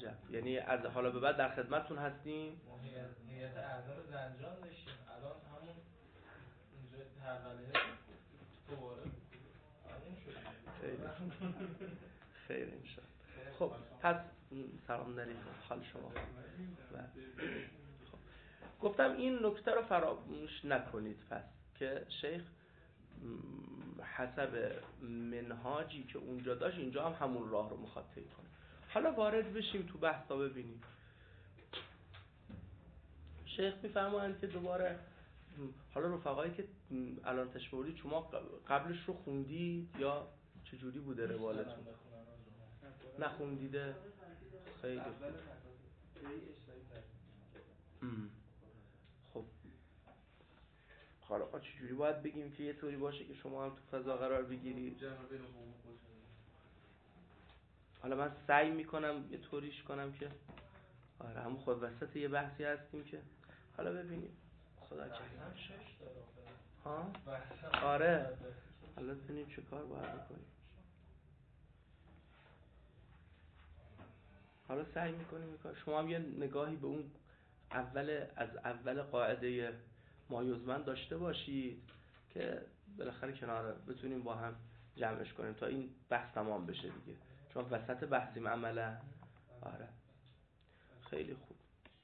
عجب. یعنی از حالا به بعد در خدمتتون هستیم. هیئت اعضا زنجان داشتیم، الان همون اینجا تحوله دوباره همون شد. خیر انشاءالله. خب پس سلام علیکم، حال شما؟ خب. گفتم این نکته رو فراموش نکنید پس که شیخ حسب منهاجی که اونجا داشت اینجا هم همون راه رو میخواد طی کنه. حالا وارد بشیم تو بحثا ببینیم. شیخ میفرمایند که دوباره حالا رفقایی که الان تشبیهی شما قبلش رو خوندید یا چجوری بوده روالتون؟ نخوندیده؟ خیلی خب حالا چجوری باید بگیم که یه طوری باشه که شما هم تو فضا قرار بگیرید؟ حالا من سعی میکنم یه طوریش کنم که آره همون خود وسط یه بحثی هستیم که حالا ببینیم خدا کنه. ها؟ آره حالا ببینیم چه کار باید بکنیم. حالا سعی میکنیم این کار. شما هم یه نگاهی به اون از اول قاعده مایزمن داشته باشید که بالاخره کنار بتونیم با هم جمعش کنیم تا این بحث تمام بشه دیگه، چون وسط بحثیم عملا. آره خیلی خوب.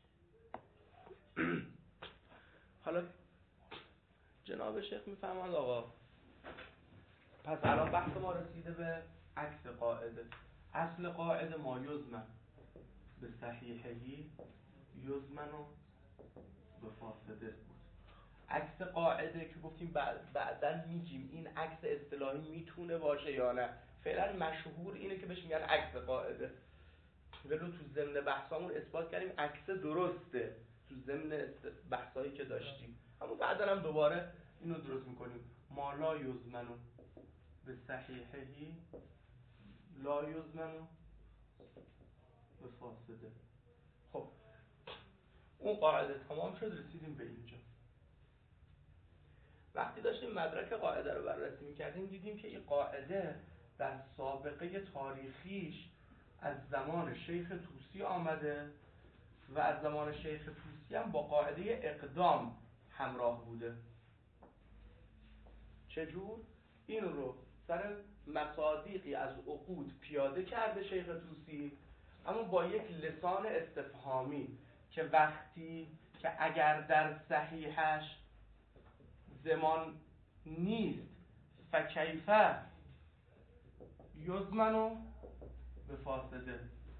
حالا جناب شیخ میفهمند آقا پس الان بحث ما رسیده به عکس قاعده. اصل قاعده ما یزمن به صحیحهی یزمن و به فاسده بود. عکس قاعده که گفتیم بعداً میگیم این عکس اصطلاحی میتونه باشه یا نه. فعلا مشهور اینه که بهش میگن عکس قاعده، ولو تو ضمن بحثامون اثبات کردیم عکس درسته تو ضمن بحثایی که داشتیم، اما بعداً هم دوباره اینو درست میکنیم. ما لا یزمنو به صحیحهی لا یزمنو به فاسده. خب اون قاعده تمام شد، رسیدیم به اینجا. وقتی داشتیم مدرک قاعده رو بررسی میکردیم دیدیم که این قاعده در سابقه تاریخیش از زمان شیخ طوسی آمده و از زمان شیخ طوسی هم با قاعده اقدام همراه بوده. چجور؟ این رو سر مصادیقی از عقود پیاده کرده شیخ طوسی، اما با یک لسان استفهامی که وقتی که اگر در صحیحش زمان نیست فکیفه یزمنو به فاسده.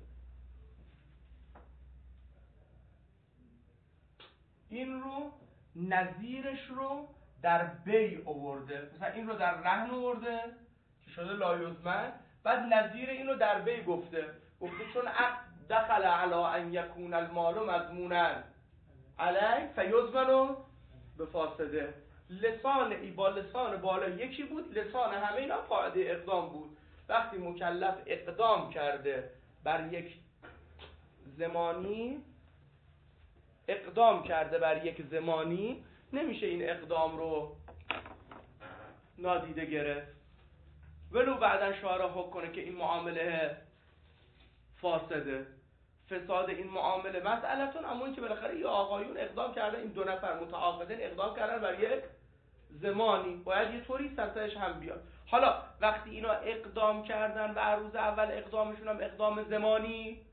این رو نظیرش رو در بیع آورده، مثلا این رو در رهن آورده که شده لایزمن، بعد نظیر این رو در بیع گفته چون دخل علی ان یکون المال مضمونا علی فیزمنو به فاسده. لسان ای با لسان بالا یکی بود، لسان همه اینا قاعده اقدام بود. وقتی مکلف اقدام کرده بر یک زمانی نمیشه این اقدام رو نادیده گرفت، ولو بعدن شارع حکم کنه که این معامله فاسده. فساد این معامله مسئلتون، اما این که بالاخره یه آقایون اقدام کردن، این دو نفر متعاقدین اقدام کردن بر یک زمانی، باید یه طوری سرتش هم بیاد. حالا وقتی اینا اقدام کردن و روز اول اقدامشون هم اقدام زمانی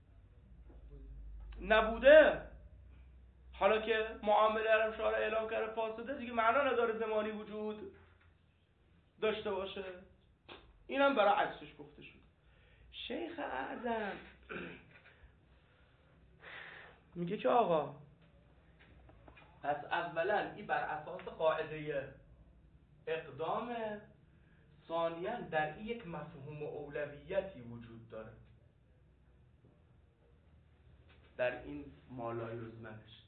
نبوده، حالا که معامله رو شارع اعلام کرده فاسده، دیگه معنا نداره زمانی وجود داشته باشه. اینم برای عکسش گفته شد. شیخ اعظم میگه که آقا پس اولا این بر اساس قاعده اقدام، ثانیاً در این یک مفهوم اولویتی وجود داره در این مالای روزمنش.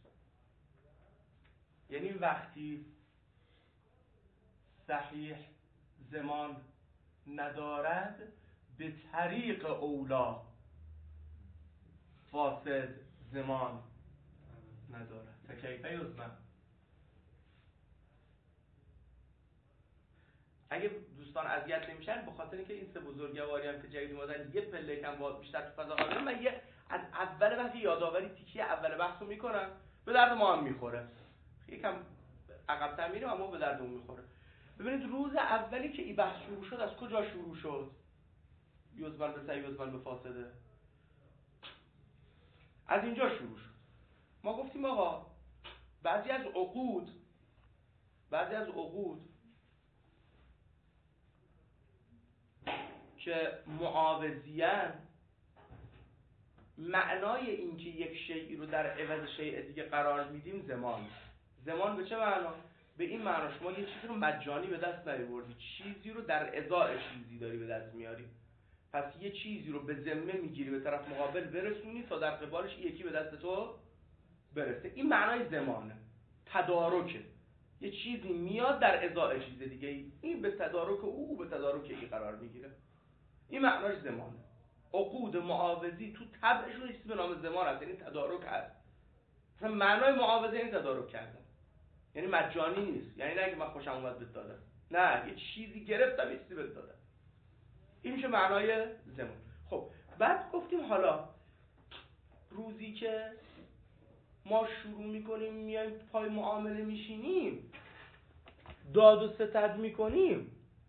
یعنی وقتی صحیح زمان ندارد به طریق اولا فاسد زمان ندارد. فکیفه یزمن. اگه دوستان اذیت نمیشن به خاطر اینکه این سه بزرگواری هم که جدید اومدن یه پله کم باز بیشتر تو فضا قابل، من یه از اول بحث یادآوری تیکی اول بحث رو میکنم، به درد ما هم میخوره. یکم عقب‌تر میریم اما به درد اون میخوره. ببینید روز اولی که این بحث شروع شد از کجا شروع شد؟ یزمن به صحیح یزمن به فاسده. از اینجا شروع شد. ما گفتیم آقا بعضی از عقود که معاوضیان، معنای این که یک شیئی رو در عوض شیء دیگه قرار میدیم زمان به چه معنا؟ به این معنا شما یه چیزی رو مجانی به دست نیاوردی، چیزی رو در ازای چیزی داری به دست میاری. پس یه چیزی رو به ذمه میگیری به طرف مقابل برسونی تا در قبالش یکی به دست تو برسه. این معنای زمانه، تدارکه. یه چیزی میاد در ازای چیز دیگه، این به تدارک او به تدارک این قرار میگیره. این معناش زمانه. عقود معاوضی تو طبعشون چیزی به نام زمان هست، یعنی تدارک هست. مثلا معنای معاوضه یعنی تدارک کردن، یعنی مجانی نیست. یعنی نه که من خوشم اومد بهت دادم، نه، یه چیزی گرفتم یه چیزی بهت دادم. این میشه معنای زمان. خب بعد گفتیم حالا روزی که ما شروع میکنیم میایم پای معامله میشینیم، داد و ستد میکنیم،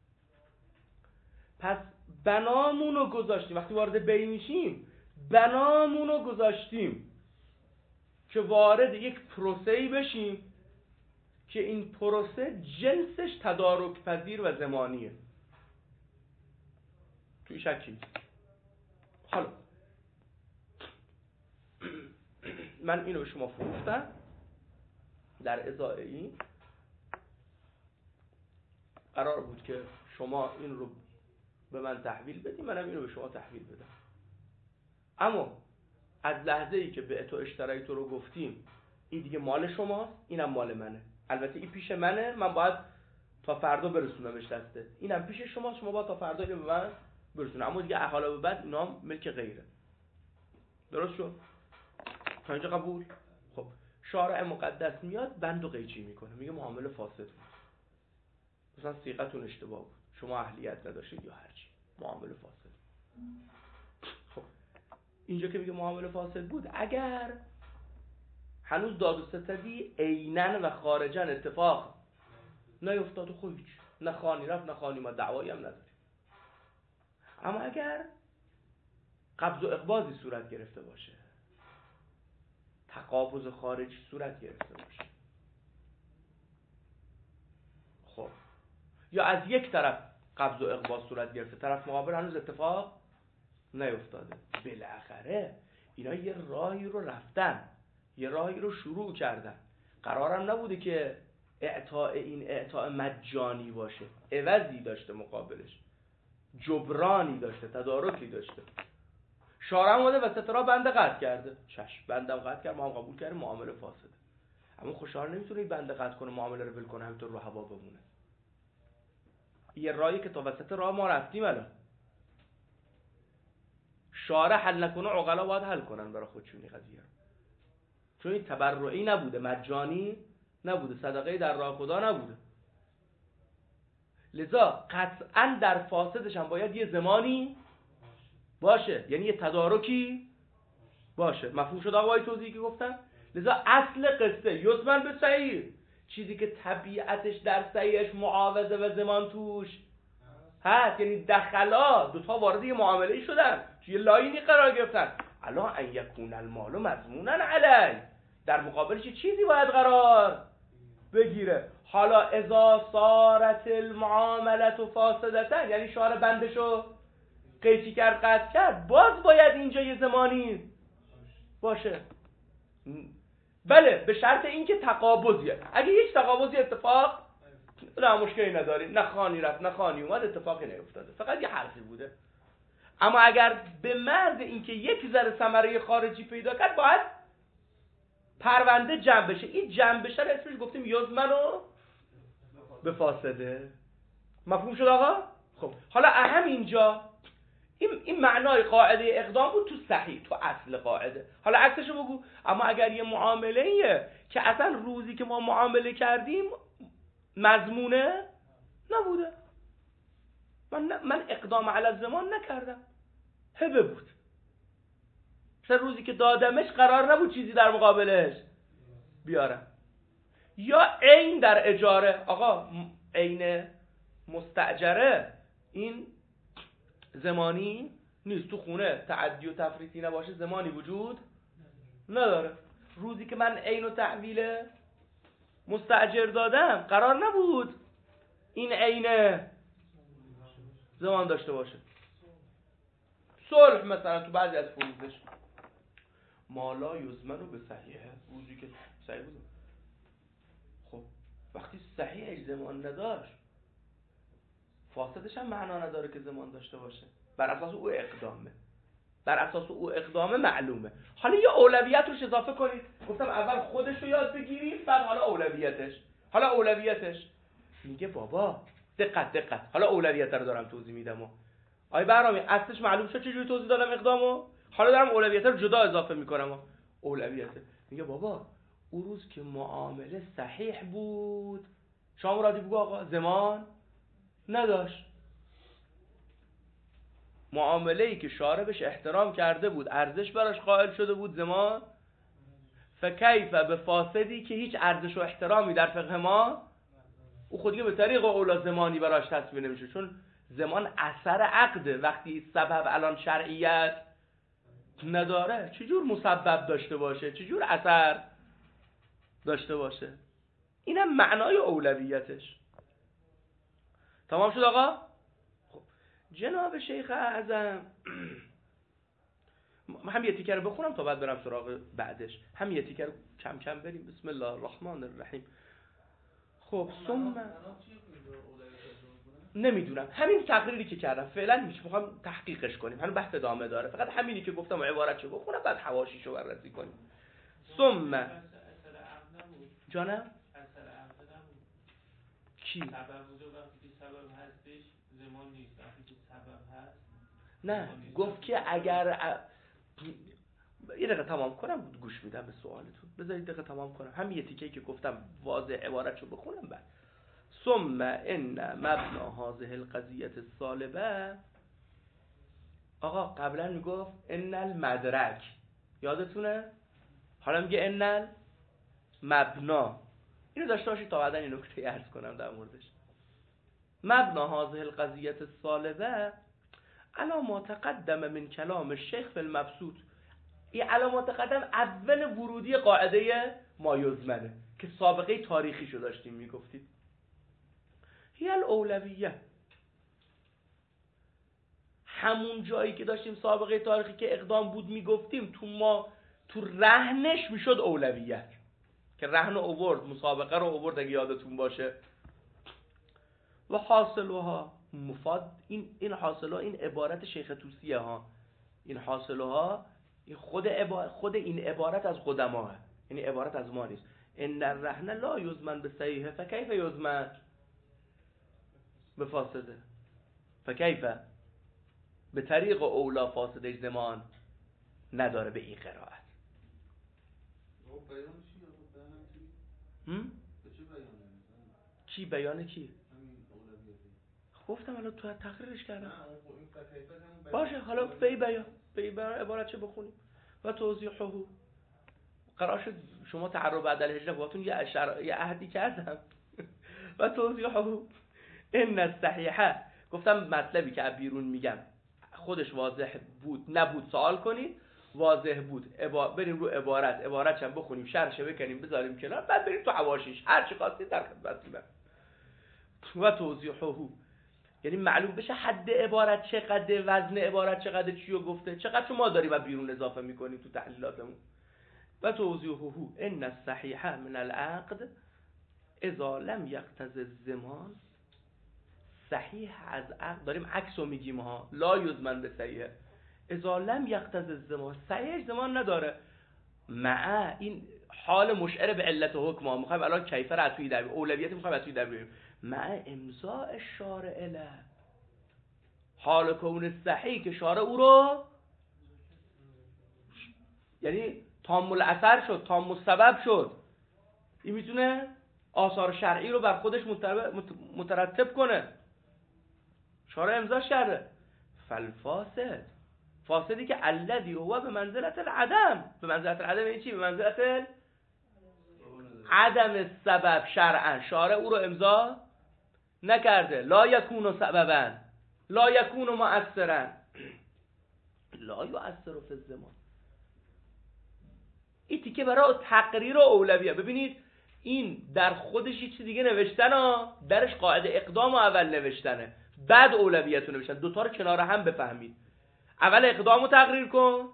پس بنامونو گذاشتیم. وقتی وارد بی میشیم بنامونو گذاشتیم که وارد یک پروسه‌ای بشیم که این پروسه جنسش تدارک پذیر و زمانیه. توی شکی حالا من اینو به شما فروختم در ازای این قرار بود که شما این رو به من تحویل بدی، منم اینو به شما تحویل بدم. اما از لحظه ای که به تو اشترای تو رو گفتیم این دیگه مال شماست، اینم مال منه. البته این پیش منه، من باید تا فردا برسونمش دسته. اینم پیش شماست، شما باید تا فردا اینو به من برسونه. اما دیگه حالا به بعد اینا ملک غیره. درست شد؟ تا اینجا قبول؟ خب شارع مقدس میاد بند و قیچی میکنه، میگه معامله فاسد بود، مثلا صیغتون اشتباه بود، شما اهلیت نداشتید یا هرچی، معامله فاسد. خب اینجا که میگه معامله فاسد بود، اگر هنوز داد و ستدی عیناً و خارجاً اتفاق نیفتاد و خب هیچ، نه خانی رفت نه خانی ما، دعوایی هم نداریم. اما اگر قبض و اقباضی صورت گرفته باشه، تقابض خارجی صورت گرفته باشه، خب یا از یک طرف قبض و اقباض صورت گرفته، طرف مقابل هنوز اتفاق نیفتاده، بالاخره اینا یه راهی رو رفتن، یه راهی رو شروع کردن. قرارم نبوده که اعطاء این اعطاء مجانی باشه، عوضی داشته مقابلش، جبرانی داشته، تدارکی داشته. شارع اومده وسط راه بنده قطع کرده، چشم بندم قطع کرد، ما هم قبول کردیم معامله فاسده. اما خوشحال نمیتونه این بنده قطع کنه معامله رو ول کنه همینطور رو هوا بمونه. یه راهی که تا وسط راه ما رفتیم، الان شارع حل نکنه عقلا باید حل کنن برای خودشون این قضیه رو، چون این تبرعی نبوده، مجانی نبوده، صدقه در راه خدا نبوده. لذا قطعا در فاسدش هم باید یه زمانی باشه، یعنی یه تدارکی باشه. مفهوم شد آقای توضیحی که گفتم؟ لذا اصل قصه یزمن به صحیح، چیزی که طبیعتش در صحیحش معاوضه و زمان توش هست، یعنی دخلا دوتا وارد یه معامله شدن، توی لاینی قرار گرفتن. الان ان یکون المال مضمونا علی، در مقابلش چیزی باید قرار بگیره. حالا اذا صارت المعامله فاسدة، یعنی شارع بندشو قیچی کرد، قطع کرد، باز باید اینجا یه زمانی باشه. بله به شرط اینکه تقابضیه. اگه هیچ تقابضی اتفاق نه مشکلی نداری، نه خانی رفت نه خانی اومد، اتفاقی نیفتاده، فقط یه حرفی بوده. اما اگر به مرد اینکه یک ذره ثمره خارجی پیدا کرد، باید پرونده جمع بشه. این جمع بشه اسمش گفتیم یزمنو به فاسده. مفهوم شد آقا؟ خب حالا اهم اینجا این معنای قاعده اقدام بود تو صحیح، تو اصل قاعده. حالا عکسشو بگو. اما اگر یه معامله‌ایه که اصلا روزی که ما معامله کردیم مضمونه نبوده، من اقدام علی الزمان نکردم، هبه بود، مثلا روزی که دادمش قرار نبود چیزی در مقابلش بیارم. یا عین در اجاره، آقا عین مستاجره این زمانی نیست، تو خونه تعدی و تفریطی نباشه زمانی وجود نداره. روزی که من عین و تحویل مستاجر دادم قرار نبود این عین زمان داشته باشه. صلح مثلا تو بعضی از فروزش مالا یزمن رو به صحیحه، روزی که صحیح بود. خب وقتی صحیح زمان نداشت فاسدش هم معنا نداره که زمان داشته باشه، بر اساس او اقدامه، بر اساس او اقدامه معلومه. حالا یه اولویت روش اضافه کنید، گفتم اول خودش رو یاد بگیرید بعد حالا اولویتش میگه بابا دقت حالا اولویت رو دارم توضیح میدم. آی بهرامی اصلش معلوم شد چجوری توضیح دادم اقدامو، حالا دارم اولویت رو جدا اضافه میکنم. اولویته میگه بابا اون روز که معامله صحیح بود شما مرادی بگو آقا زمان نداشت، معامله ای که شارع بهش احترام کرده بود ارزش براش قائل شده بود زمان، فکیف به فاسدی که هیچ ارزش و احترامی در فقه ما او خودی به طریق اولا زمانی براش تصویر نمیشه، چون زمان اثر عقده. وقتی سبب الان شرعیت نداره چجور مسبب داشته باشه، چجور اثر داشته باشه؟ اینم معنای اولویتش. تمام شد آقا؟ خب جناب شیخ اعظم هم یه تیکر بخونم تا بعد برم سراغ بعدش، هم یه تیکر کم کم بریم. بسم الله الرحمن الرحیم. خب نمیدونم، همین تقریری که کردم فعلا میخوام تحقیقش کنیم، همین بحث ادامه داره، فقط همینی که گفتم عبارتشو بخونم بعد حواشیشو بررسی کنیم. ثم جانم کی سبب بوده وقتی که سبب هستش زمان نیست، وقتی که سبب هست نه گفت که اگر یه دقیقه تمام کنم گوش میدم به سوالتون، بذارید دقیقه تمام کنم همین یه تیکه‌ای که گفتم واضح عبارتشو بخونم بعد. ثم ان مبنا هذه القضیه الصالبه، آقا قبلا میگفت ان المدرک، یادتونه؟ حالا میگه ان المبنا. اینو داشته باشید تا بعدا این نکته عرض کنم در موردش. مبنا هذه القضیه الصالبه علی ما تقدم من کلام الشیخ فی المبسوط. این علی ما تقدم اول ورودی قاعده ما یزمنه که سابقه تاریخیشو داشتیم میگفتید. هی الاولویه، همون جایی که داشتیم سابقه تاریخی که اقدام بود میگفتیم تو رهنش میشد اولویت، که رهن اوورد مسابقه رو اوورد اگه یادتون باشه. و حاصلها مفاد، این حاصلها این عبارت شیخ توسیه ها، این حاصلها این خود این عبارت از قدماه، یعنی عبارت از ما نیست. ان الرهن لا یزمن به صحیحه فکیف یزمن به فاسده، فکیف به طریق اولا فاسده زمان نداره به این قرائت. کی بیان کی؟ گفتم الان تو تقریرش کردم. باشه حالا فی بیان عبارت چه بخونیم و توضیحه. قرار شد شما تعرب بعد الهجره باتون یه عهدی کردم و توضیحه ان الصحیحه. گفتم مطلبی که بیرون میگم خودش واضح بود نبود سوال کنید، واضح بود بریم رو عبارت هم بخونیم شرحش بکنیم بذاریم کنار بعد بریم تو حواشیش هر چی خواستید در خدمتتونم. و توضیحه یعنی معلوم بشه حد عبارت چقدر، وزن عبارت چقدر، چیو گفته، چقدر ما داریم و بیرون اضافه میکنیم تو تحلیلاتمون. و توضیحه ان الصحیحه من العقد اذا لم یقتضی الزمان. صحیح از عقد داریم عکسو میگیم ها، لا یزمن به صحیح اذا لم یقتضی الزمان، صحیح زمان نداره. مع این حال مشعر به علت حکم ها، میخوایم الان کیفر عطوی در اولویت میخوایم عطوی در بریم مع امضاء الشارع له، حال کون صحیح که شارع او رو یعنی تام الاثر شد، تام السبب شد، این میتونه آثار شرعی رو بر خودش مترتب کنه، شارع امضاش کرده. فالفاسد فاسدی که الذی هو به منزلت العدم. به منزلت العدم یعنی چی؟ به منزلت عدم سبب شرعا. شارع او رو امضا نکرده. لا یکون سببا، لا یکون مؤثرا، لا یؤثر فی الزمان. این تیکه برای تقریر و اولویه. ببینید این در خودش یه چیز دیگه نوشتن ها، درش قاعده اقدام و اول نوشتنه، بعد اولویت رو نوشتن. دوتا رو کنار هم بفهمید. اول اقدام رو تقریر کن،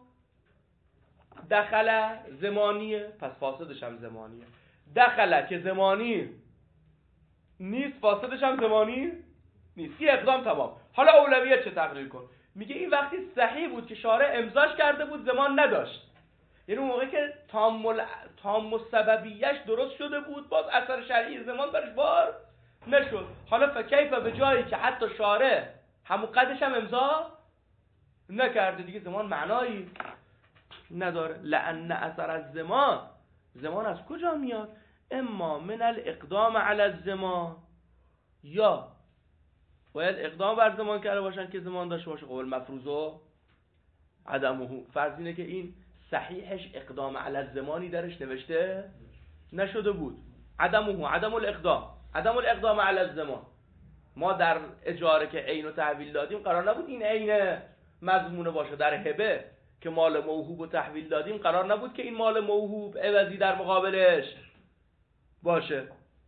دخل زمانیه، پس فاسدش هم زمانیه. دخل که زمانی نیست، فاسدش هم زمانی نیست. یه اقدام تمام. حالا اولویت چه تقریر کن؟ میگه این وقتی صحیح بود که شارع امضاش کرده بود، زمان نداشت. یعنی اون موقع که تام سببیش درست شده بود، باز اثر شرعی زمان برش بار نشد. حالا فکیف به جایی که حتی شارع همون قدش هم امضا نکرده، دیگه زمان معنایی نداره. لأن اثر از زمان از کجا میاد؟ اما من الاقدام علی الزمان، یا باید اقدام بر زمان کرده باشن که زمان داشته باشه. قول مفروض و عدمه. فرض اینه که این صحیحش اقدام علی الزمانی درش نوشته نشده بود. عدمه، عدم الاقدام علی الزمان. ما در اجاره که عین و تحویل دادیم قرار نبود این عین مضمونه باشه. در هبه که مال موهوب و تحویل دادیم قرار نبود که این مال موهوب عوضی در مقابلش باشه.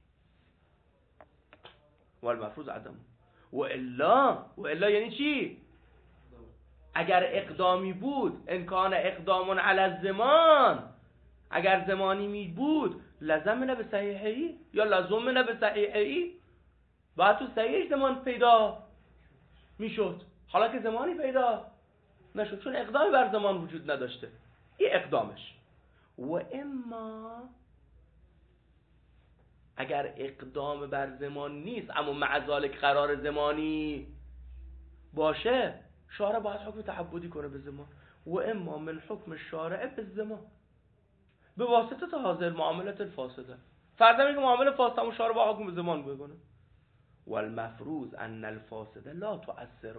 والمفروض عدم. و الا یعنی چی؟ اگر اقدامی بود، انکان اقدامون علی الزمان، اگر زمانی می بود، لزمنا به صحیحی یا لزمنا به صحیحی، باید تو صحیحش زمان پیدا میشد. حالا که زمانی پیدا نشد چون اقدامی بر زمان وجود نداشته. این اقدامش. و اما اگر اقدام بر زمان نیست اما مع ذالک قرار زمانی باشه، شارع باید حکم تعبدی کنه به زمان. و اما من حکم شارع به زمان به واسطه حاضر معاملت الفاسده. فرض میگه معامله فاسده و شارع با حکم به زمان بکنه. و المفروض ان الفاسده لا تؤثر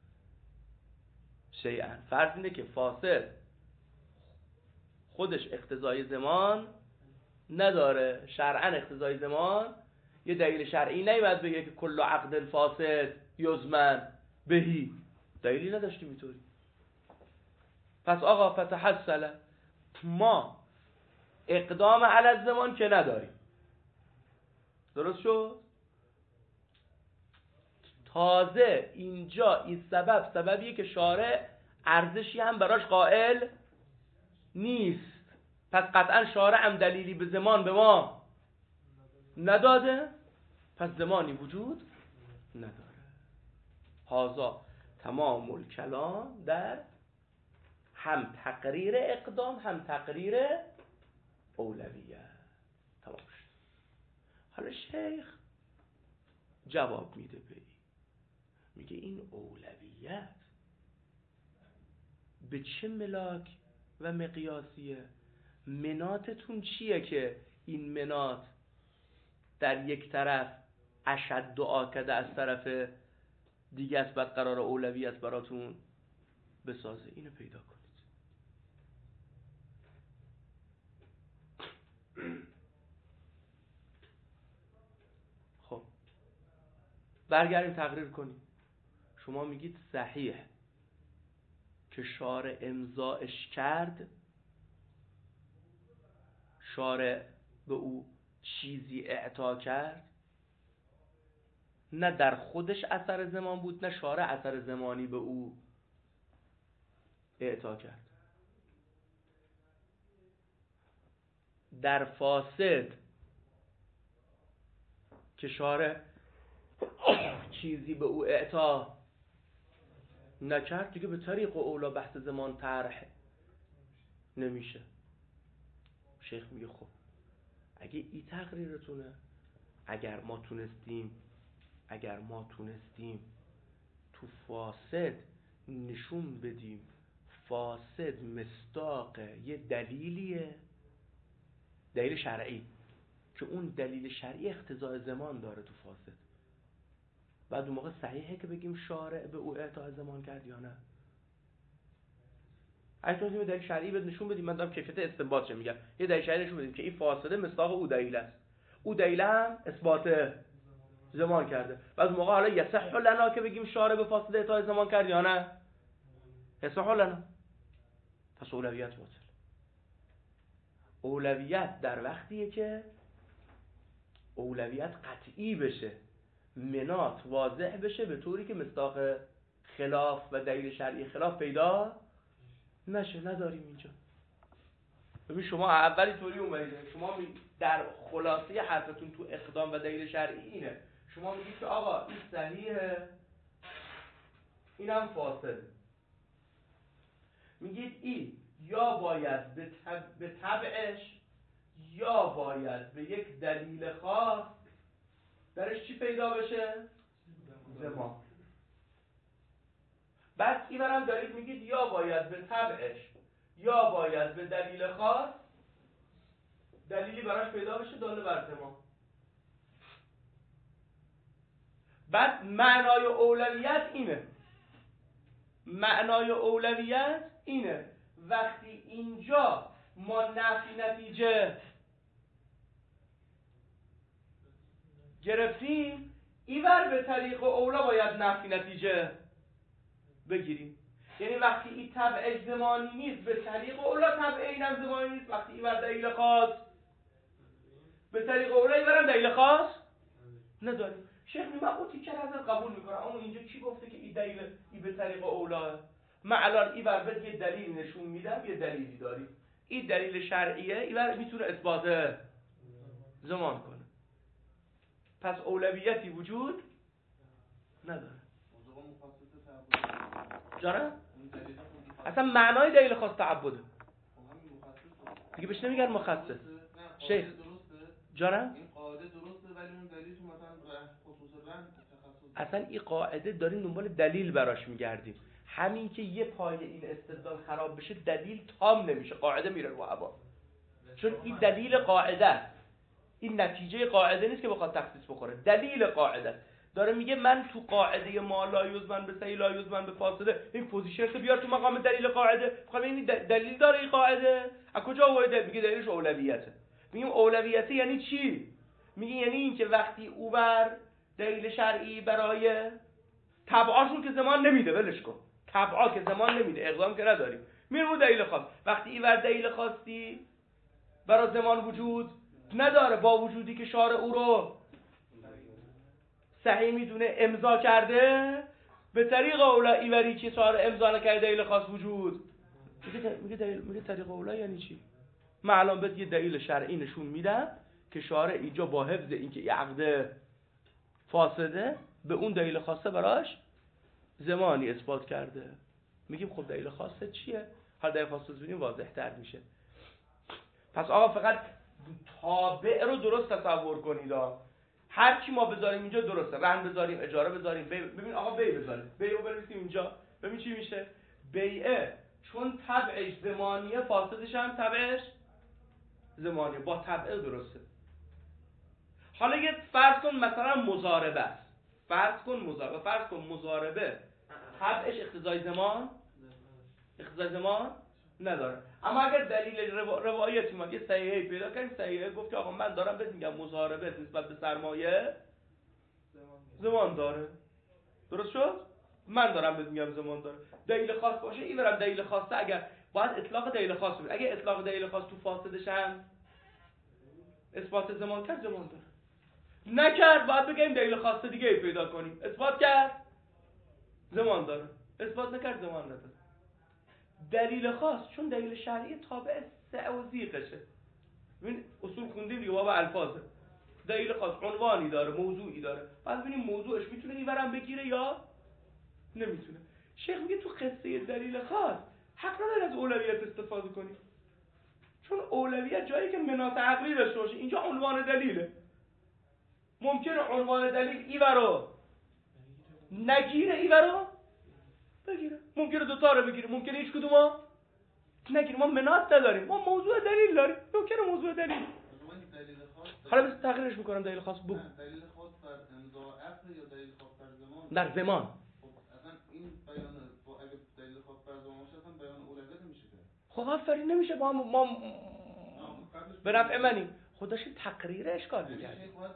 شیئا. فرض اینه که فاسد خودش اقتضای زمان نداره، شرعا اقتضای زمان. یه دلیل شرعی نیومد بگه که کل عقد فاسد یزمن بهی، دلیلی نداشتیم اینطوری. پس آقا فتحصل، ما اقدام علی الزمان که نداریم، درست شد؟ تازه اینجا این سببیه که شارع ارزشی هم براش قائل نیست. پس قطعا شارع هم دلیلی به زمان به ما نداده، پس زمانی وجود نداره. هازا تمام الکلام در هم تقریر اقدام هم تقریر اولویه. تمام شد. حالا شیخ جواب میده به این، میگه این اولویت به چه ملاک و مقیاسیه؟ مناتتون چیه که این منات در یک طرف اشد دعا کده از طرف دیگه است، بعد قرار اولویت براتون بسازه؟ اینو پیدا کنید. خب برگردیم تقریر کنیم. شما میگید صحیح که شارع امضاش کرد، شارع به او چیزی اعطا کرد، نه در خودش اثر زمان بود، نه شارع اثر زمانی به او اعطا کرد. در فاسد که شارع چیزی به او اعطا نکرد، دیگه به طریق اولا بحث زمان طرح نمیشه. شیخ میگه خب اگه این تقریرتونه، اگر ما تونستیم تو فاسد نشون بدیم فاسد مصداق یه دلیلیه، دلیل شرعی، که اون دلیل شرعی اقتضای زمان داره تو فاسد، بعد اون موقع صحیحه که بگیم شارع به او اعطای زمان کرد یا نه؟ اگه تو دلیل شرعی بده نشون بدیم، من دارم کیفیت استنباطش میگم، یه دلیل شرعی نشون بدیم که این فاسده مصداق او دلیل است، او دلیل هم اثبات زمان کرده. بعضی موقع حالا یصح لنا که بگیم شارع به فاسده اعطای زمان کرد یا نه؟ یصح لنا. پس اولویت باطل. اولویت در وقتیه که اولویت قطعی بشه، منات واضح بشه به طوری که مصداق خلاف و دلیل شرعی خلاف پیدا نشه. نداریم اینجا. ببین شما اولی طوری اومدید، شما در خلاصه حرفتون تو اقدام و دلیل شرعی اینه، شما میگید که آقا این صحیحه اینم فاسده، میگید این یا باید به تبعش یا باید به یک دلیل خاص درش چی پیدا بشه؟ زمان. بعد این برم دارید میگید یا باید به تبعش یا باید به دلیل خاص دلیلی براش پیدا بشه داله بر زمان. بعد معنای اولویت اینه، معنای اولویت اینه وقتی اینجا ما نفی نتیجه گرفتیم، اینور به طریق اولا باید نفی نتیجه بگیریم. یعنی وقتی این تبع زمانی نیست به طریق اولا تبع اینم زمانی نیست، وقتی اینور دلیل خاص به طریق اولا اینورم دلیل خاص نداریم. شیخ من اون تیکر ازت قبول میکنم، اما اینجا کی گفته که این دلیل این به طریق اولاه؟ من الان اینور بهت یه دلیل نشون میدم، یه دلیلی داریم، این دلیل شرعیه، اینور میتونه اثبات زمان کنه. پس اولویتی وجود نداره. جانه؟ اصلا معنای دلیل خاص تعبده دیگه، بهش نمیگن مخصص. شیخ جانه؟ این قاعده درسته ولی اون دلیل تو مثلا خصوص رنگ تخصص، اصلا این قاعده داریم دنبال دلیل براش میگردیم. همین که یه پایه این استدلال خراب بشه دلیل تام نمیشه، قاعده میره رو هوا. چون این دلیل قاعده است، این نتیجه قاعده نیست که بخواد تخصیص بخوره، دلیل قاعده داره میگه من تو قاعده ما لا یزمن به صحیح لا یزمن به فاسده، این پوزیشنش بیار تو مقام دلیل قاعده. میخوام این دلیل داره این قاعده از کجا آورده؟ میگه دلیلش اولویته. میگیم اولویته یعنی چی؟ میگه یعنی این که وقتی اوبر دلیل شرعی برای تبعاشون که زمان نمیده، ولش کن، تبعا که زمان نمیده، اقدام که نداریم، میرو دلیل خاص. وقتی اینور دلیل خاصی برای زمان وجود نداره، با وجودی که شارع او رو صحیح میدونه امضا کرده، به طریق اولا ایوری که شارع امضا نکرده دلیل خاص وجود میگه طریق اولا یعنی چی؟ من الان بهت یه دلیل شرعی نشون میدم که شارع اینجا با حفظ اینکه این عقد فاسده به اون دلیل خاصه براش زمانی اثبات کرده. میگیم خب دلیل خاصه چیه؟ حالا دلیل خاصه ببینیم واضح تر میشه. پس آقا فقط تابع رو درست تصور کنید. هر چی ما بذاریم اینجا درسته، رهن بذاریم، اجاره بذاریم، ببین آقا بی بذاریم، بی رو بنویسیم اینجا، ببین چی میشه. بیعه چون تبعش زمانیه، فاسدش هم تبعش زمانیه، با تبعه درسته. حالا یه فرض کن مثلا مضاربه است، فرض کن مضاربه تبعش اقتضای زمان نداره. اما اگر دلیل روایتی ما یه صحیحه پیدا کنیم، صحیحه گفت که آقا من دارم بهت میگم مضاربه نسبت به سرمایه زمان داره، درست شد؟ من دارم بهت میگم زمان داره، دلیل خاص باشه این برم دلیل خاصه، اگر باید اطلاق دلیل خاص بشه، اگه اطلاق دلیل خاص تو فاسدش هم اثبات زمان کرد زمان داره، نکرد باید بگیم دلیل خاص دیگه ای پیدا کنیم، اثبات کرد زمان داره، اثبات نکرد زمان نداره. دلیل خاص چون دلیل شرعی تابع توضیحشه. ببین اصول خوندیم دیگه، باب الفاظه. دلیل خاص عنوانی داره، موضوعی داره، بعد ببینیم موضوعش میتونه اینورم بگیره یا نمیتونه. شیخ میگه تو قصه دلیل خاص حق نداره از اولویت استفاده کنی، چون اولویت جایی که مناط عقلی داشته باشه. اینجا عنوان دلیله، ممکنه عنوان دلیل اینورو نگیره اینورو بگیره، ممکنه دوتا رو بگیره، ممکنه هیچ کدومو نگیره. ما مناط نداریم، ما موضوع دلیل داریم، ممکنه موضوع دلیل. حالا بس تغییرش میکنم دلیل خاص بگو. دلیل خاص بر امضا عقد یا دلیل خاص بر زمان؟ در زمان. خب اصلا این بیان با اگه دلیل خاص بر زمان باشه اصلا بیان اولویت میشه. خب آفرین نمیشه با ما به نفع منیم. خودش تقریر اشکال می‌کرد.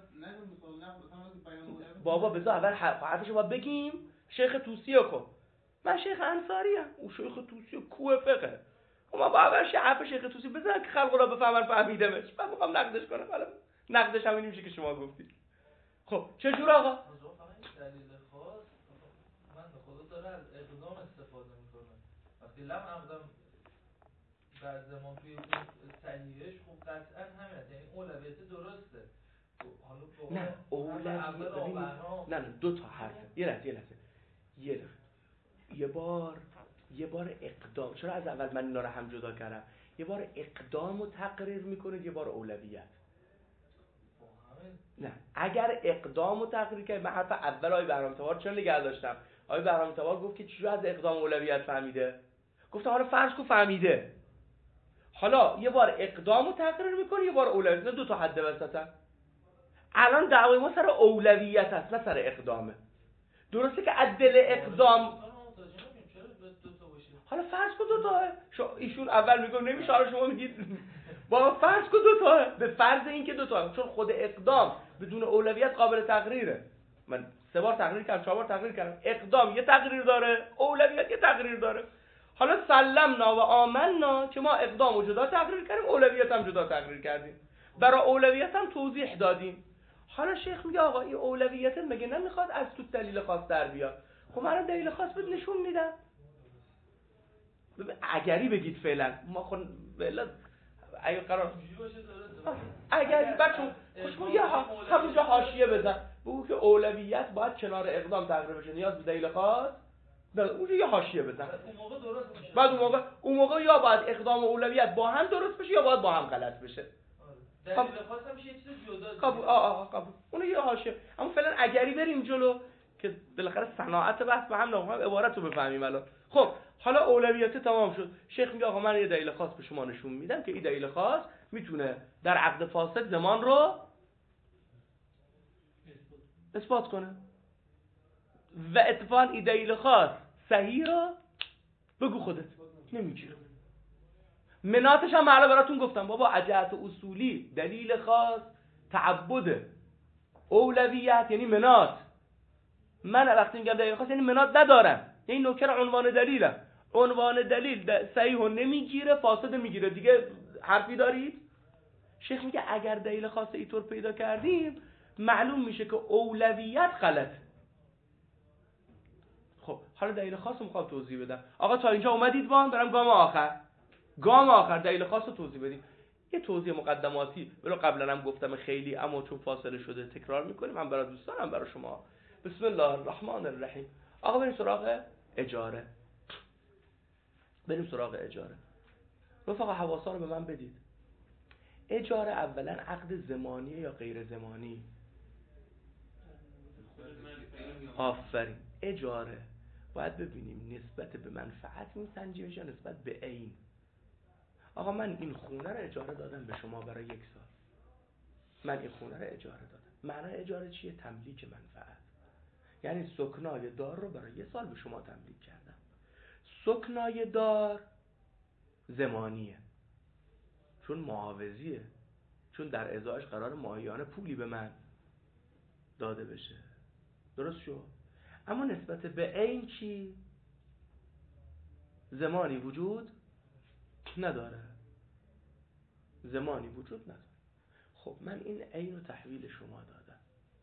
بابا بذار اول حرفشو باید بگیم. شیخ توسی کن. من شیخ انصاری ام، او شیخ توسی کوه فقه. ما با اول حرف شیخ توسی بزن که خلق را بفهمن فهمیدمش. من میخوام نقدش کنم. حالا نقدش همین میشه که شما گفتید. خب چه جور آقا؟ دلیل خاص من به خدا داره از اقدام استفاده میکنه. وقتی لم اقدام در زمان توی اون صحیحش خب قطعا همین هست، یعنی اولویت درسته. نه اولویت نه دو تا حرفه. یه لحظه یه بار اقدام. چرا از اول من اینا رو هم جدا کردم؟ یه بار اقدام رو تقریر میکنه، یه بار اولویت. نه اگر اقدام رو تقریر کرد، من حرف اول آقای بهرام‌تبار چون نگه داشتم. آقای بهرام‌تبار گفت که چجوری از اقدام اولویت فهمیده؟ گفتم آره فرض کو فهمیده. حالا یه بار اقدام رو تقریر میکنه، یه بار اولویت. نه دو تا حد وسطن. الان دعوای ما سر اولویت است نه سر اقدامه. درسته که عدل اقدام حالا فرض کو دو تاه. ایشون اول میگه نمیشه، حالا شما میگید با فرض کو دو تاه. به فرض این که دو تاه، چون خود اقدام بدون اولویت قابل تقریره. من 3 بار تقریر کردم، 4 بار تقریر کردم. اقدام یه تقریر داره، اولویت یه تقریر داره. حالا سلمنا و آمنا که ما اقدام رو جدا تقریر کردیم، اولویت هم جدا تقریر کردیم. برای اولویت هم توضیح دادیم. حالا شیخ میگه آقا این اولویت مگه نمیخواد از تو دلیل خاص در بیاد؟ خب من دلیل خاص بهت نشون میدم. اگری بگید فعلا ما خود فعلا اگه قرار اگری بچون خوشمون یه همونجا حاشیه بزن بگو که اولویت باید کنار اقدام تقریر بشه، نیاز به دلیل خاص اونجا یه حاشیه بزن. اون موقع درست میشه. بعد اون موقع یا باید اقدام و اولویت با هم درست بشه یا باید با هم غلط بشه. دلیل خاص هم میشه یه چیز جدا. قبول. اون یه حاشیه. اما فعلا اگری بریم جلو که بالاخره صناعت بحث با هم نمیخوام عبارت رو بفهمیم الان. خب حالا اولویت تمام شد. شیخ میگه آقا من یه دلیل خاص به شما نشون میدم که این دلیل خاص میتونه در عقد فاسد زمان رو اثبات کنه و اتفاقا این دلیل خاص صحیح رو بگو خودت نمیگیره. مناتش هم معلوم براتون گفتم بابا عجهت اصولی دلیل خاص تعبد اولویت یعنی منات. من وقتی میگم دلیل خاص یعنی منات ندارم، یعنی نوکر عنوان دلیلم. عنوان دلیل صحیح رو نمیگیره، فاسد میگیره. دیگه حرفی دارید؟ شیخ میگه اگر دلیل خاص اینطور پیدا کردیم معلوم میشه که اولویت غلط. خب حالا دلیل خاص رو میخوام توضیح بدم. آقا تا اینجا اومدید وان برم گام آخر دلیل خاص رو توضیح بدیم. یه توضیح مقدماتی ولو قبلا هم گفتم خیلی، اما چون فاصله شده تکرار میکنیم، هم برای دوستانم برای شما. بسم الله الرحمن الرحیم. آقا بریم سراغ اجاره. رفقا حواسا رو به من بدید. اجاره اولا عقد زمانیه یا غیر زمانی؟ آفرین. اجاره باید ببینیم نسبت به منفعت میسنجیمش یا نسبت به عین. آقا من این خونه رو اجاره دادم به شما برای 1 سال. من این خونه رو اجاره دادم. معنی اجاره چیه؟ تملیک منفعت. یعنی سکنای دار رو برای 1 سال به شما تملیک کردم. سکنای دار زمانیه چون معاوضیه، چون در ازایش قرار ماهیانه پولی به من داده بشه. درست شد؟ اما نسبت به عین چی؟ زمانی وجود نداره. خب من این عین رو تحویل شما دادم.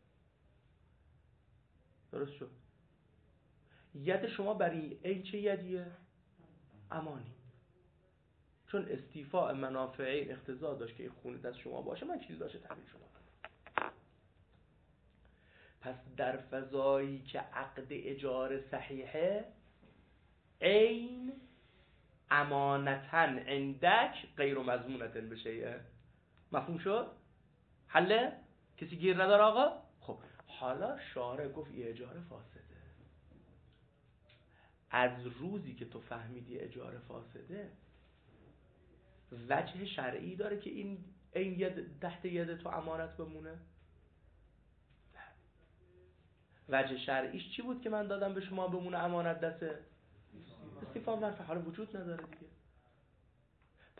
درست شد؟ ید شما برای عین چه یدیه؟ امانی. چون استیفاء منافع این اقتضا داشت که این خونه دست شما باشه، من چیز داشته تحویل شما دادم. پس در فضایی که عقد اجاره صحیحه، عین امانتن عندک غیر مضمونتن بشه. مفهوم شد؟ حله؟ کسی گیر نداره آقا؟ خب حالا شارع گفت این اجاره فاسده. از روزی که تو فهمیدی اجاره فاسده، وجه شرعی داره که این ید تحت ید تو امانت بمونه؟ وجه شرعیش چی بود که من دادم به شما بمونه امانت دسته؟ استیفا منفعه. حالا وجود نداره دیگه.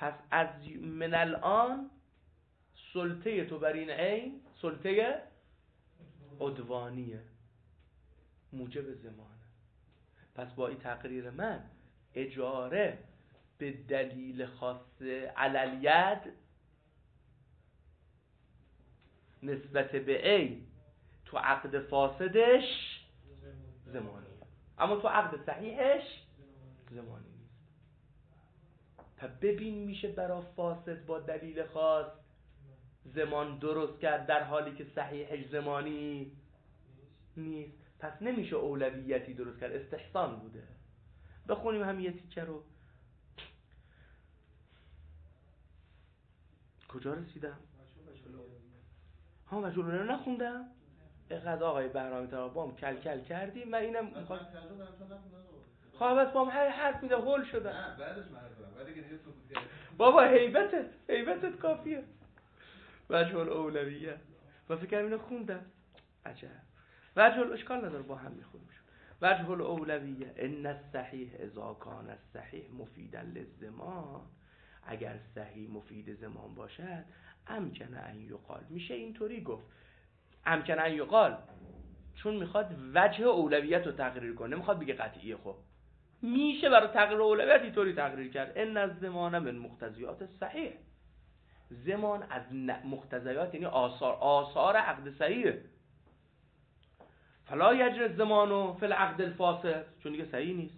پس از من الان سلطه تو بر این عین سلطه عدوانیه، موجب زمانه. پس با این تقریر من اجاره به دلیل خاص علالید نسبت به عین تو عقد فاسدش زمانیه، اما تو عقد صحیحش زمانی نیست. پس ببین میشه برای فاسد با دلیل خاص زمان درست کرد در حالی که صحیحش زمانی نیست. پس نمیشه اولویتی درست کرد، استحسان بوده. بخونیم هم یه تیکه رو. کجا رسیدم؟ ها وجه رو نخوندم. اقدر آقای بهرامی تا بام کل کل کردی. من اینم میخواد خواه بس بام حرف میده هول شده. نه بعدش مرد بعد که دیگه سکوت کرد. بابا هیبتت کافیه. وجه الاولویه. و فکر اینو خوندم. عجب. وجه اشکال نداره با هم میخونیم. وجه الاولویه ان الصحیح اذا کان الصحیح مفیدا للزمان، اگر صحیح مفید زمان باشد امکن ان یقال، میشه اینطوری گفت امکن ان یقال، چون میخواد وجه اولویت رو تقریر کنه، نمیخواد بگه قطعیه. خب میشه برای تقریر اولویت اینطوری تقریر کرد ان الزمان من مقتضیات صحیح، زمان از مقتضیات یعنی آثار عقد صحیحه. فلا یجری الزمان فی العقد الفاسد، چون دیگه صحیح نیست.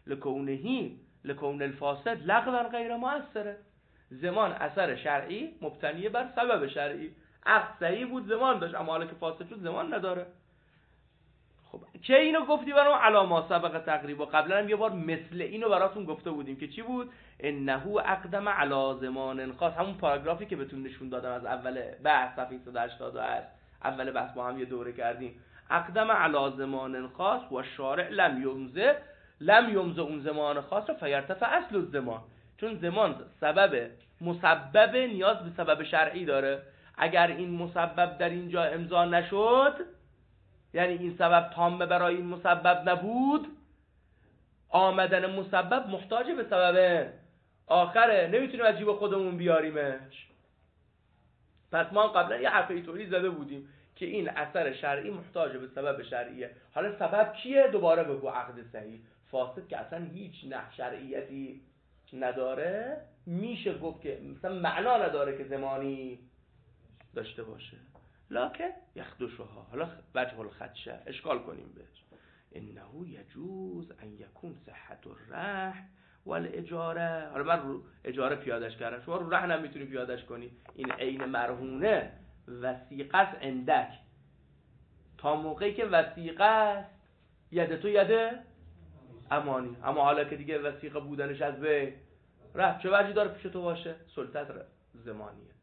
لکون الفاسد لغوا غیر مؤثره، زمان اثر شرعی مبتنی بر سبب شرعی. عقد صحیح بود زمان داشت، اما حالا که فاسد شد زمان نداره. خب چه اینو گفتی برام علامه سبق تقریبا؟ قبلا هم یه بار مثل اینو براتون گفته بودیم که چی بود؟ انه اقدم علی زمان خاص، همون پاراگرافی که بهتون نشون دادم از اول بحث صفحه 188 اول بحث با هم یه دوره کردیم. اقدم علی زمان خاص و شارع لم یمزه اون زمان خاص رو فیرتفع اصل الزمان، چون زمان سبب مسبب نیاز به سبب شرعی داره. اگر این مسبب در اینجا امضا نشد، یعنی این سبب تامه برای این مسبب نبود، آمدن مسبب محتاج به سبب آخره، نمیتونیم از جیب خودمون بیاریمش. پس ما قبلا یه حرف اینطوری زده بودیم که این اثر شرعی محتاج به سبب شرعیه. حالا سبب کیه؟ دوباره بگو عقد صحیح. فاسد که اصلا هیچ نه شرعیتی نداره، میشه گفت که مثلا معنا نداره که زمانی داشته باشه. لکن یخدشها، حالا وجه الخدشه اشکال کنیم بهش. انه یجوز ان یکون صحت الرهن والاجاره. حالا من رو اجاره پیادش کردم، شما رو رهن هم میتونی پیادش کنی. این عین مرهونه وثیقه است اندک، تا موقعی که وثیقه است یده تو یده امانی. اما حالا که دیگه وثیقه بودنش از به رفت، چه وجهی داره پیش تو باشه؟ سلطت زمانیه.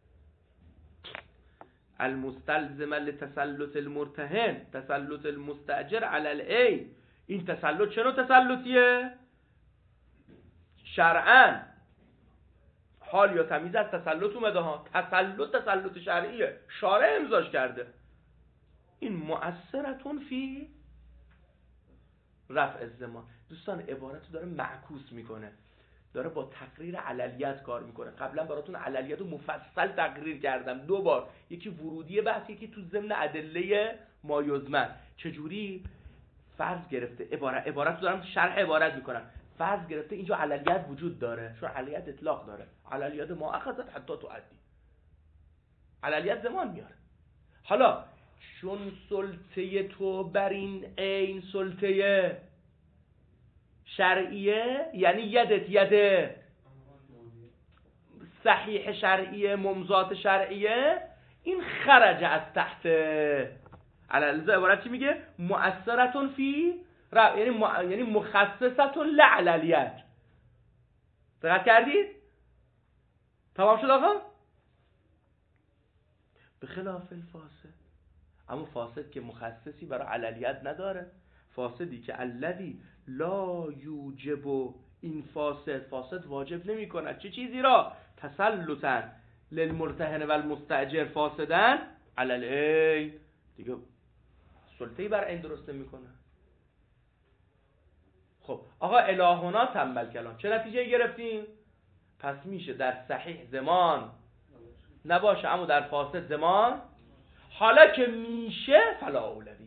المستلزم لتسلط المرتهن تسلط المستاجر علی العین. این تسلط چه نوع تسلطیه؟ شرعاً حال یا تمیز از تسلط اومده ها. تسلط شرعیه، شارع امضاش کرده. این مؤثرتون فی رفع الزمان. دوستان عبارت داره معکوس میکنه، داره با تقریر علالیت کار میکنه. قبلا براتون علالیت رو مفصل تقریر کردم 2 بار، یکی ورودی بحث، یکی تو ضمن ادله مایزمن. چجوری فرض گرفته عبارت دارم شرح عبارت میکنم. فرض گرفته اینجا علالیت وجود داره، چون علالیت اطلاق داره. علالیت ما اخذت حتی تعدی، علالیت زمان میاره. حالا چون سلطه تو بر این عین سلطه شرعیه، یعنی یدت صحیح شرعیه، ممضات شرعیه، این خرج از تحت علالزه. عبارت چی میگه؟ مؤثرتون فی یعنی مخصصتون لعلالیت. دقت کردید؟ تمام شد آقا؟ به خلاف الفاسد، اما فاسد که مخصصی برای علالیت نداره، فاسدی که الذی لا یوجب، این فاسد واجب نمی کند چه چیزی را؟ تسلطا للمرتهن و المستاجر فاسدن علی العین، دیگه سلطه‌ای بر عین درست نمی کنه. خب آقا الهونا تنبل کلام، چه نتیجه گرفتیم؟ پس میشه در صحیح زمان نباشه اما در فاسد زمان. حالا که میشه فلا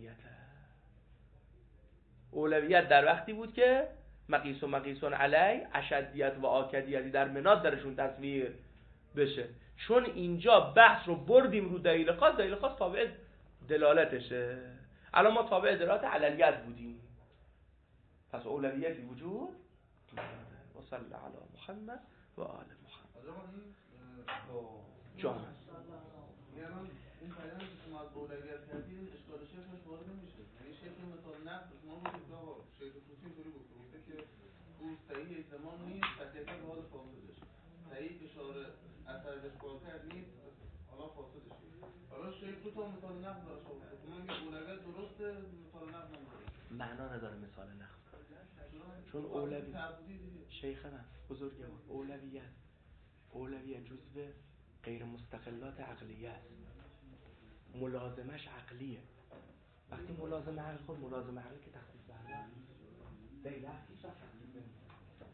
اولویت در وقتی بود که مقیسون علی اشدیت و آکدیتی در مناد درشون تصویر بشه. چون اینجا بحث رو بردیم رو دلیل خاص تابع دلالتشه. الان ما تابع دلالت علیت بودیم، پس اولویتی وجود نداره. و صلی علی محمد و آل محمد. جان این پیام که شما از اولویت کردید اشکال شیخش وارد نمیشه. یعنی شیخ مثال نقد شما بودید که آقا شیخ توسی اینطوری گفته که او صحیح زمان نیست تکلیفا به حال فاسدش، صحیح اشاره اثر اشکال کرد نیست حالا فاسدش. حالا شیخ دو تا مثال نقد داره شما گفت من میگم اولویت درسته، مثال نقد نداره، معنا نداره مثال نقد، چون اولویت شیخ من بزرگوار اولویت جزء غیر مستقلات عقلیه است، ملازمش عقلیه. وقتی ملازمه عقل خود ملازمه عقل که تخصیص برده دلیل هستی شد تخصیص نمیده.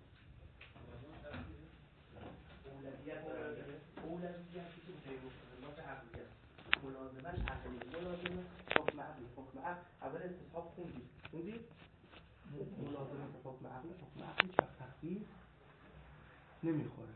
اولویتی که غیر مستقلات عقلیه است، ملازمش عقلی، ملازمه حکم عقل اول استصحاب خوندی ملازمه حکم عقل چه تخصیص نمیخوره.